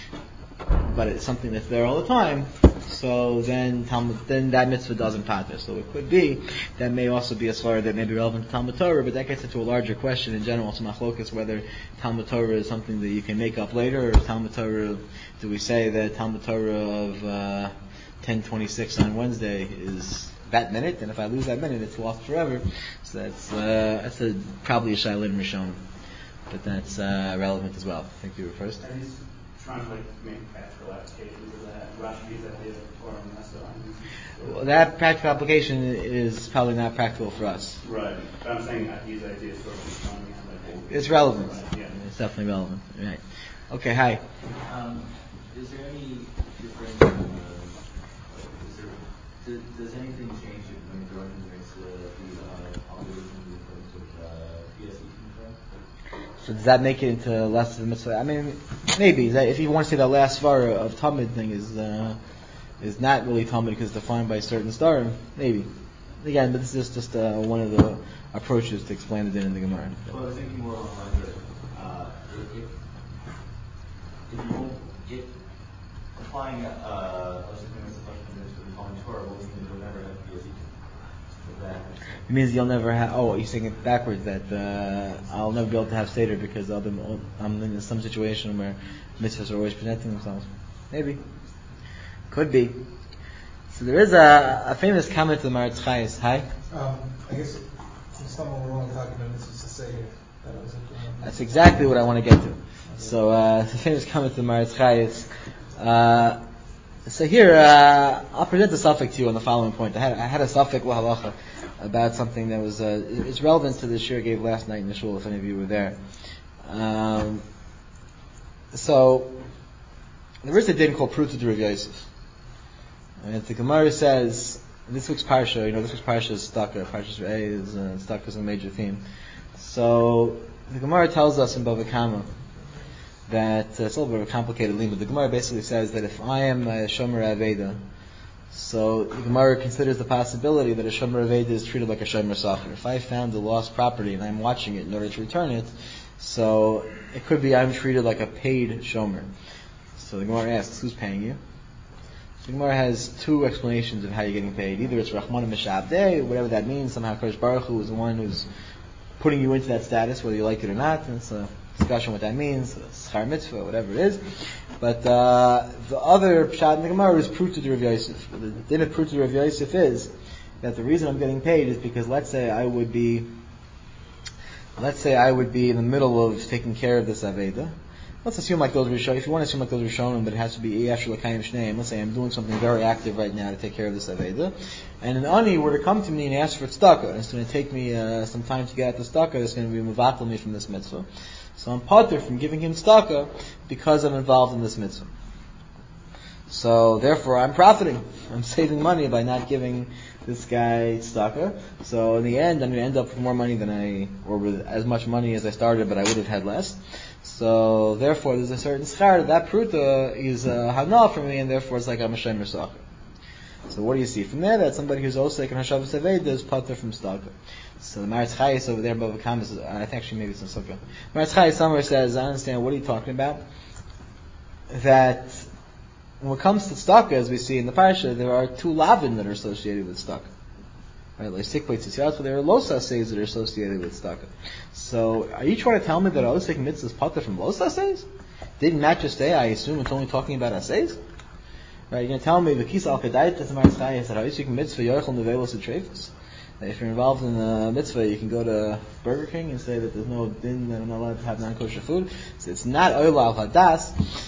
but it's something that's there all the time, so then Talmud, then that mitzvah doesn't pater. So it could be, that may also be a svara that may be relevant to Talmud Torah, but that gets into a larger question in general. So machlokas, whether Talmud Torah is something that you can make up later, or Talmud Torah, do we say that Talmud Torah of uh, ten twenty-six on Wednesday is that minute, and if I lose that minute, it's lost forever. So that's uh, that's a, probably a shaila in Rishon, but that's uh, relevant as well. I think you were first. Trying to like make practical applications of that. Rashi's idea of Torah and Nasa. Well, that practical application is probably not practical for us. Right. But I'm saying that these ideas sort of responding like it's relevant. Right, yeah. It's definitely relevant. Right. Okay, hi. Um, is there any difference in the, is there, does, does anything change when the Jordan makes the, the uh, algorithm in terms of uh, P S E control? So does that make it into less of a mitzvah? I mean, maybe. That if you want to say that last svara of Talmud thing is uh, is not really Talmud because it's defined by a certain star, maybe. Again, but this is just uh, one of the approaches to explain the din in the Gemara. Well, I was thinking more along the lines of uh, if, if you won't get applying, uh, I was thinking that's the question for the Talmud Torah, what we can do never have P S E. It means you'll never have. Oh, you're saying it backwards. That uh, I'll never be able to have seder because other, I'm in some situation where mitzvahs are always presenting themselves. Maybe, could be. So there is a, a famous comment to the Maharatz Chayes. Hi. Um, I guess someone we're only talking about this is to say that was it. That's exactly what I want to get to. So uh, the famous comment to the Maharatz Chayes. Uh, So here, uh, I'll present a suffix to you on the following point. I had, I had a suffix lahalacha about something that was, uh, it's relevant to the shir I gave last night in the shul, if any of you were there. Um, so, there is a din called Pruta de Rav Yosef. And the Gemara says, this week's parsha, you know, this week's parsha is Stucker, Parsha's Re'eh is, uh, Stucker is a major theme. So, the Gemara tells us in Bava Kama, that uh, it's a little bit of a complicated limud. The Gemara basically says that if I am a Shomer Aveda, so the Gemara considers the possibility that a Shomer Aveda is treated like a Shomer Sacher. If I found a lost property and I'm watching it in order to return it, so it could be I'm treated like a paid Shomer. So the Gemara asks, who's paying you? So the Gemara has two explanations of how you're getting paid. Either it's Rahman Mishabdeh, whatever that means, somehow Kodesh Baruch Hu is the one who's putting you into that status, whether you like it or not, and it's a discussion what that means, schar mitzvah, whatever it is. But uh, the other pshat in the Gemara is Pruta de Rav Yosef. The din of Pruta de Rav Yosef is that the reason I'm getting paid is because let's say I would be, let's say I would be in the middle of taking care of this Aveda, let's assume like those Rishonim, if you want to assume like those Rishonim, but it has to be after L'Kayim Shneim, let's say I'm doing something very active right now to take care of this Aveda, and an Ani were to come to me and ask for tzedakah, and it's going to take me uh, some time to get at the tzedakah, it's going to be mevatel me from this mitzvah. So I'm patur from giving him tzedakah because I'm involved in this mitzvah. So therefore I'm profiting. I'm saving money by not giving this guy tzedakah. So in the end I'm going to end up with more money than I, or with as much money as I started, but I would have had less. So therefore there's a certain schar that pruta is a hana for me, and therefore it's like I'm a shemer sacher. So what do you see from there? That somebody who's osek and hashavas aveda is patur from tzedakah. So the Maritz Chayes over there above the comments, I think actually maybe it's in Sukkah. Maritz Chayes somewhere says, I understand, what are you talking about? That when it comes to tzedakah, as we see in the parasha, there are two lavin that are associated with tzedakah. Right, like sikvei tzitziyat, there are los aseis that are associated with tzedakah. So, are you trying to tell me that osek mitzvah is patur from los aseis? Didn't Matt just say, I assume it's only talking about aseis? Right, you're going to tell me the kisa al kadayit as the Maritz Chayes that osek mitzvah yochel nevelos utrefus. If you're involved in a mitzvah, you can go to Burger King and say that there's no din that I'm not allowed to have non-kosher food. So it's not oila al hadas.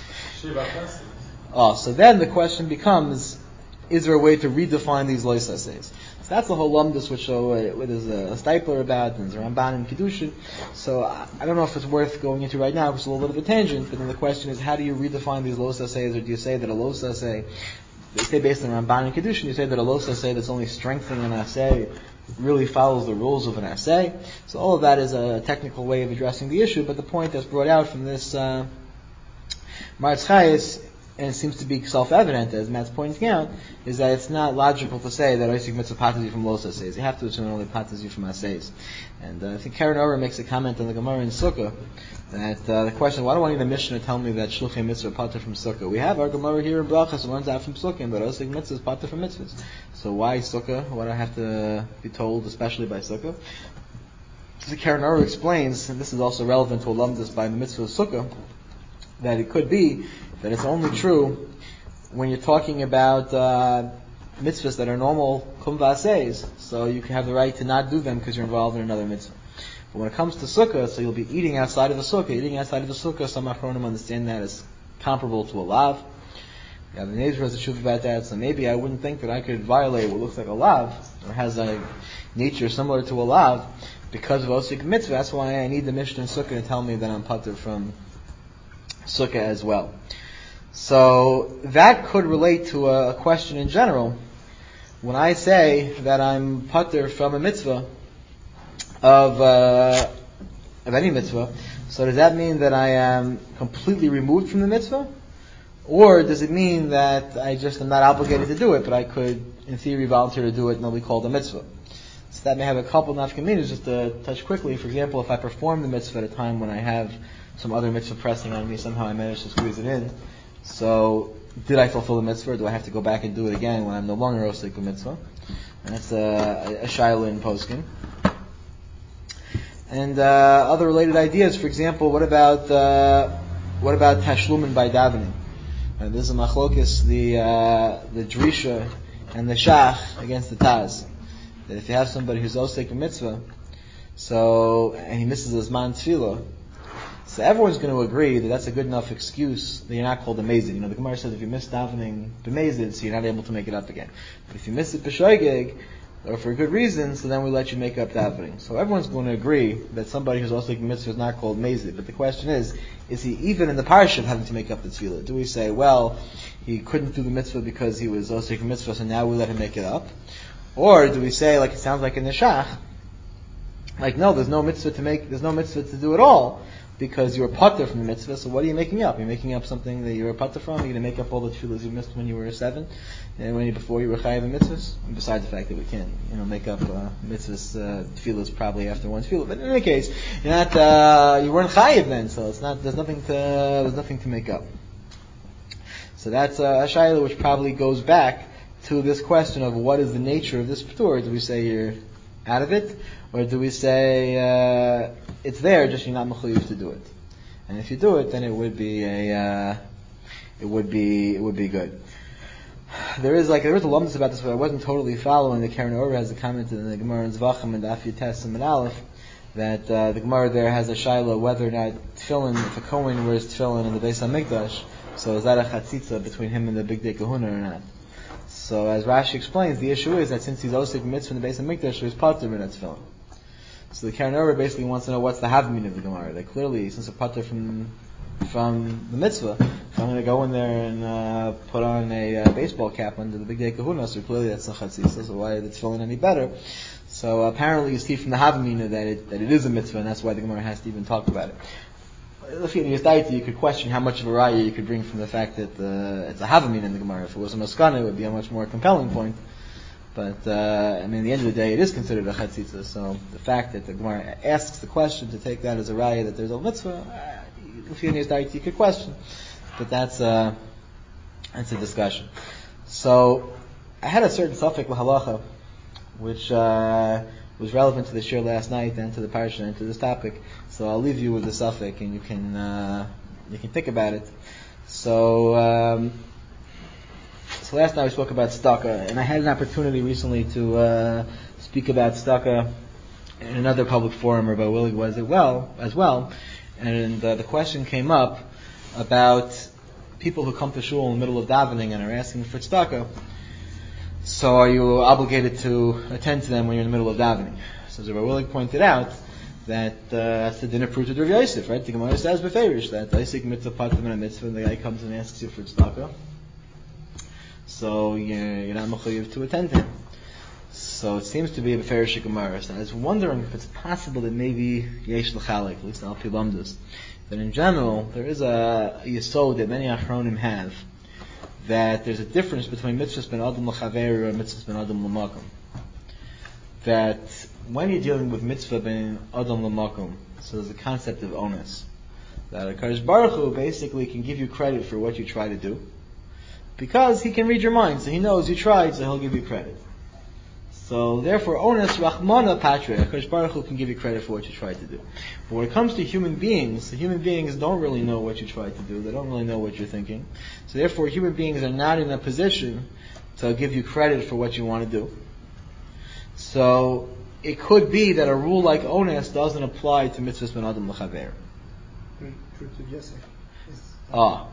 Oh, so then the question becomes, is there a way to redefine these lois aseis? So that's the whole lumdus which uh, there's a, a Stipler about, and there's a Ramban in Kiddushin. So I, I don't know if it's worth going into right now, because it's a little bit of a tangent, but then the question is, how do you redefine these lois aseis, or do you say that a lois asei, they say based on Ramban and Kiddushin, you say that a lois asei that's only strengthening an asei really follows the rules of an assay. So all of that is a technical way of addressing the issue, but the point that's brought out from this uh, Maritz Chayes, and it seems to be self-evident, as Matt's pointing out, is that it's not logical to say that Oisik Mitzvah patazi from los assays. You have to assume only patazi from assays. And uh, I think Karen Orr makes a comment on the Gemara in Sukkah, that uh, the question, why do I need a Mishnah to tell me that Shluchei Mitzvah pater from Sukkah? We have our Gemara here in Brachas, it runs out from Sukkah, but Oisik Mitzvah is pater from mitzvahs. So why Sukkah? Why do I have to be told, especially by Sukkah? So Karen Orr explains, and this is also relevant to alumnus by the Mitzvah of Sukkah, that it could be that it's only true when you're talking about uh, mitzvahs that are normal kum v'aseis, so you can have the right to not do them because you're involved in another mitzvah. But when it comes to sukkah, so you'll be eating outside of the sukkah. Eating outside of the sukkah, some achronim understand that as comparable to a lav. You have the Nezer has a truth about that, so maybe I wouldn't think that I could violate what looks like a lav, or has a nature similar to a lav, because of osik mitzvah. That's why I need the Mishnah and Sukkah to tell me that I'm pater from Sukkah as well. So that could relate to a question in general. When I say that I'm pater from a mitzvah of uh, of any mitzvah, so does that mean that I am completely removed from the mitzvah, or does it mean that I just am not obligated to do it, but I could, in theory, volunteer to do it and it'll be called a mitzvah? So that may have a couple of nafkaminas. Just to touch quickly, for example, if I perform the mitzvah at a time when I have some other mitzvah pressing on me, somehow I managed to squeeze it in. So, did I fulfill the mitzvah, or do I have to go back and do it again when I'm no longer osik the mitzvah? And that's a, a shaila in poskin. And uh, other related ideas, for example, what about uh, what about tashlumin by davening? And this is a machlokis, the uh, the drisha and the shach against the taz. That if you have somebody who's osik a mitzvah, so and he misses his man tefillah, so everyone's going to agree that that's a good enough excuse that you're not called a mezid. You know, the Gemara says if you miss davening b'mezid, so you're not able to make it up again. But if you miss it b'shoigeg, or for a good reason, so then we let you make up davening. So everyone's going to agree that somebody who's also taking mitzvah is not called mezid. But the question is, is he even in the parsha having to make up the tefillah? Do we say, well, he couldn't do the mitzvah because he was also taking mitzvah, so now we let him make it up? Or do we say, like it sounds like in the shach, like no, there's no mitzvah to make, there's no mitzvah to do at all, because you're pater from the mitzvah, so what are you making up? You're making up something that you're a pater from? You're going to make up all the tefillahs you missed when you were seven, and when you, before you were chayiv in mitzvahs? And besides the fact that we can't, you know, make up uh, mitzvahs, uh, tefillahs probably after one tefillah. But in any case, you're not, uh, you weren't chayiv then, so it's not, there's nothing to, there's nothing to make up. So that's uh, a shayla which probably goes back to this question of what is the nature of this p'tur. Do we say you're out of it, or do we say uh, it's there, just you're not mechuyev to do it? And if you do it, then it would be a, uh, it would be, it would be good. There is like there is a lumdus about this, but I wasn't totally following. The Karen Orr has a comment in the Gemara in Zvachim and Daf Yutes and Aleph that uh, the Gemara there has a shaila whether or not tefillin, if a Kohen wears tefillin in the Beis HaMikdash, so is that a chatzitza between him and the Big Day Kahuna or not? So as Rashi explains, the issue is that since he's osik mitzvah in the Beis HaMikdash, so he's patur min tefillin. So the Karen Orah basically wants to know what's the havmin of the Gemara. That clearly, since a patur from from the mitzvah, if I'm going to go in there and uh, put on a uh, baseball cap under the Big Day Kahuna, so clearly that's not chatzitza, so why is the tefillin any better? So uh, apparently you see from the havmin that it, that it is a mitzvah, and that's why the Gemara has to even talk about it. If you could question how much of a raya you could bring from the fact that uh, it's a havmin in the Gemara. If it was a maskana, it would be a much more compelling point. But uh, I mean, at the end of the day, it is considered a chatzitza. So the fact that the Gemara asks the question to take that as a raya that there's a mitzvah, if you you could question. But that's uh, that's a discussion. So I had a certain suffix lahalacha, which uh, was relevant to the shir last night and to the parsha and to this topic. So I'll leave you with the suffix, and you can uh, you can think about it. So. Um, So last night we spoke about tzedakah, and I had an opportunity recently to uh, speak about tzedakah in another public forum, Rabbi Willig was it well as well, and uh, the question came up about people who come to shul in the middle of davening and are asking for tzedakah. So are you obligated to attend to them when you're in the middle of davening? So as Rabbi Willig pointed out, that uh, that's the din of Pruta Rav Yosef, right? The Gemara says beferish that Isik mitzvah patim and a mitzvah, and the guy comes and asks you for tzedakah. So you're, you're not mechuyev to attend to him. So it seems to be a beferish Gemara. So I was wondering if it's possible that maybe yesh l'chalik, at least al pi lamdus, that in general there is a yesod that many achronim have, that there's a difference between mitzvahs ben adam l'chaveru and mitzvahs ben adam l'makom. That when you're dealing with mitzvah ben adam l'makom, so there's a concept of onus. That HaKadosh Baruch Hu basically can give you credit for what you try to do, because he can read your mind, so he knows you tried, so he'll give you credit. So therefore, onus rachmana patre, HaKadosh Baruch Hu can give you credit for what you tried to do. But when it comes to human beings, the human beings don't really know what you tried to do. They don't really know what you're thinking. So therefore, human beings are not in a position to give you credit for what you want to do. So it could be that a rule like onus doesn't apply to mitzvahs ben adam l'chaver. Ah.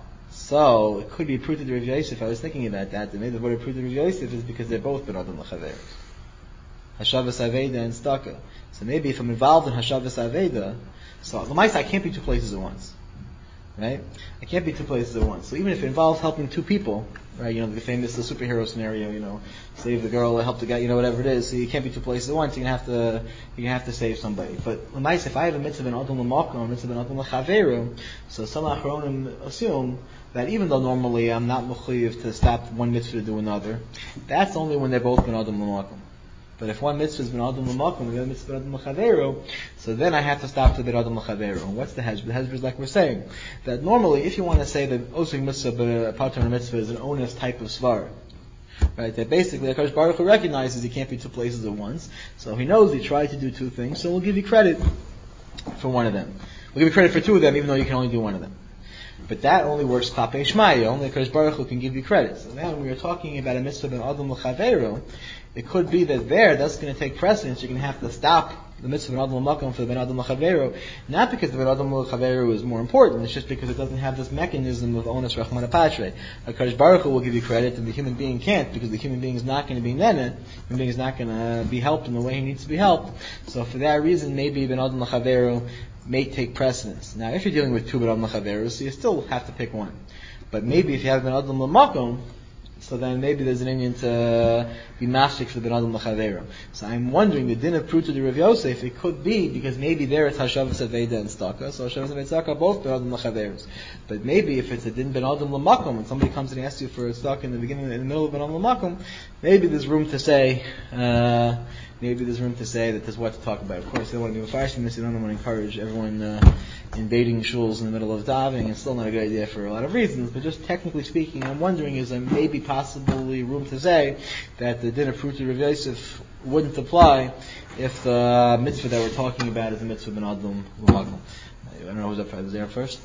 So it could be Pruta Rav Yosef. I was thinking about that. The maybe the word Pruta Rav Yosef is because they're both ben adam l'chaver, Hashavas Aveda and Staka. So maybe if I'm involved in Hashavas Aveda, so the mice I can't be two places at once, right? I can't be two places at once. So even if it involves helping two people, right? You know the famous the superhero scenario. You know, save the girl, help the guy. You know whatever it is. So you can't be two places at once. You're gonna have to you're gonna have to save somebody. But the mice, if I have a mitzvah ben adam l'makom, mitzvah ben adam l'chaveru, so some achronim assume that even though normally I'm not mechuyev to stop one mitzvah to do another, that's only when they're both ben adam l'makom. But if one mitzvah is ben adam l'makom and the other mitzvah ben adam l'chaveru, so then I have to stop to ben adam l'chaveru. And what's the hezbollah? The hezbollah is like we're saying, that normally if you want to say that osik mitzvah, patur mitzvah is an onus type of svar, right? That basically HaKadosh Baruch Hu recognizes he can't be two places at once, so he knows he tried to do two things, so we'll give you credit for one of them. We'll give you credit for two of them, even though you can only do one of them. But that only works Klapei Shmaya. Only HaKadosh Baruch Hu can give you credit. So now when we are talking about a mitzvah ben adam l'chaveru, it could be that there, that's going to take precedence. You're going to have to stop the mitzvah ben adam l'makom for the ben adam l'chaveru, not because the ben adam l'chaveru is more important, it's just because it doesn't have this mechanism of onus rachmana patre. HaKadosh Baruch Hu will give you credit, and the human being can't, because the human being is not going to be nene, the human being is not going to be helped in the way he needs to be helped. So for that reason, maybe ben adam l'chaveru may take precedence. Now, if you're dealing with two ben adam l'chaveru, so you still have to pick one. But maybe if you have ben adam l'makom, so then maybe there's an Indian to be mashik for the ben adam l'chaveru. So I'm wondering, the din of Pruta Rav Yosef, it could be because maybe there it's Hashavas Aveda and Staka, so Hashavas Aveda and Staka are both ben adam l'chaverus. But maybe if it's a din ben adam l'makom, and somebody comes and asks you for a Staka in the beginning, in the middle of ben adam l'makom, maybe there's room to say, uh, maybe there's room to say that there's what to talk about. Of course, you don't want to be mafarish from this, you don't want to encourage everyone uh, invading shuls in the middle of davening. It's still not a good idea for a lot of reasons, but just technically speaking, I'm wondering is there maybe possibly room to say that the din of Pruta Rav Yosef wouldn't apply if the mitzvah that we're talking about is the mitzvah ben adam l'makom. I don't know who's up for there first.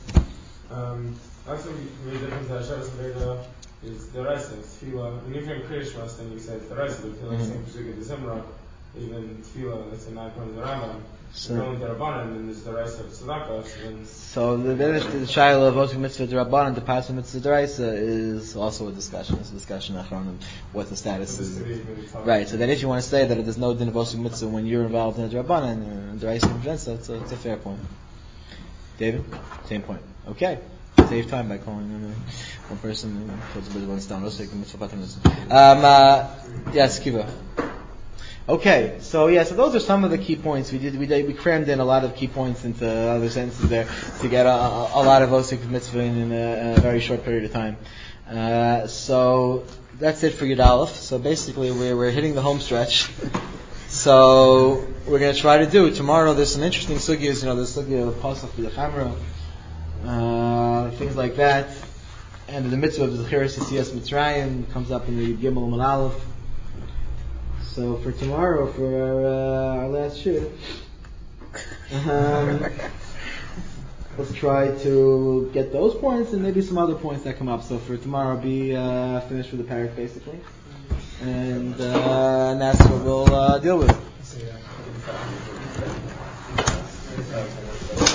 Um, actually, the difference that Hashavas Aveda is the Raisa, Tefillah. And if you're in Kriyashmas, then you say it's the Raisa, but if you're like saying Pesukei December, even Tefillah, that's a nine according to the Rambam, So the only Darabanan, and then there's the rice of tzedakah. So then. So the the, the shaila of osik mitzvah derabanan to pass mitzvah deraisa is also a discussion. It's a discussion on what the status So is. is Right. So then, if you want to say that there's no din of osik mitzvah when you're involved in a derabanan and deraisa and so it's a, it's a fair point. David, same point. Okay. Save time by calling in one person who puts a bit of one down. Um, uh, yes, Kiva. Okay, so yeah, so those are some of the key points. We did, we did, we crammed in a lot of key points into other sentences there to get a, a, a lot of osik mitzvah in, in, a, in a very short period of time. Uh, so that's it for Yud Aleph. So basically, we're we're hitting the home stretch. So we're going to try to do tomorrow. There's some interesting sugyas. You know, there's sugya of pasach for the camera, uh, things like that, and the mitzvah of the Zechiras Yitzias Mitzrayim comes up in the Gimel and Aleph. So for tomorrow, for our, uh, our last shoot, um, let's try to get those points and maybe some other points that come up. So for tomorrow, be uh, finished with the parak basically, and, uh, and that's what we'll uh, deal with.